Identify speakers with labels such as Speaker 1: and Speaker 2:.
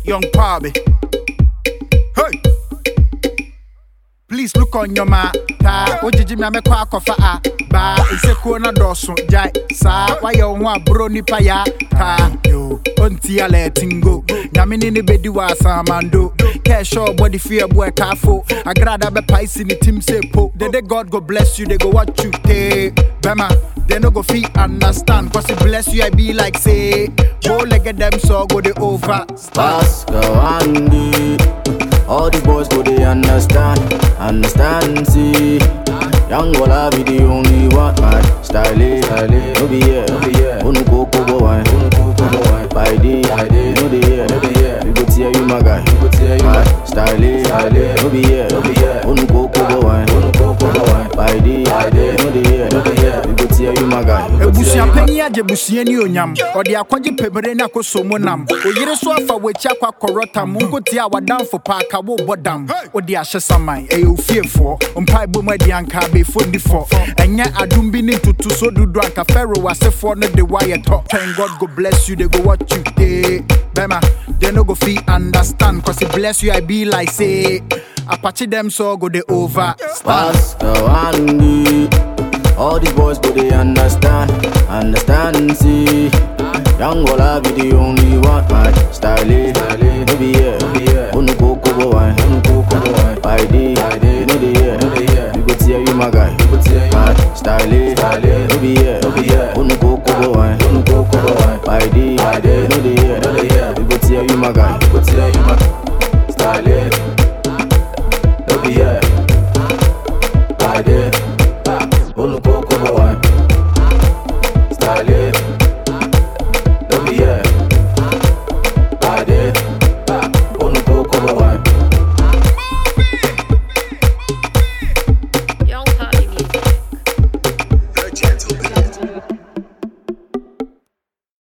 Speaker 1: Young Parby. Hey! Please look on your map. Ojiji me ame kwa kofa a ba isekuo na doso jai sa wa ye ho bro nipa ya ka yo onti ya letting go nyame ni bedi wa samando cash or body fear boy kafo agrada be paisi ni team say po they God go bless you they go what you take bema they no go feel understand cause it bless you I be like say go leg them so go they over
Speaker 2: pass go Andy. All these boys go they understand, see. Young Walla be the only one, man. Style, no be here, Unu go wine, by day, no be here, we go tear you my guy, style, no be here, Unu go wine, by day, no be here, we go tear you my guy.
Speaker 1: Ebusia penny aje busia ni onyam, odi akwanje pebere na kosomo nam. Oyire so afa wechi akwa korota mungo tia wadam for parka wo bodam. Odi ahye saman, e ofiefo, mpai bom adi anka be fondi for. Enye adum bi ni tutu so dudu anka fero asefo no de wire talk. Thank God go bless you, they go what you dey. Bema, they no go feel understand cause it bless you I be like say Apache them so go they over.
Speaker 2: Pass the Andy. All these boys go they understand, see. Young Walla be the only one, man. Style, no be here, Unu go wine, by day, no be here, we go tear you my guy, style, no be here, Unu go wine.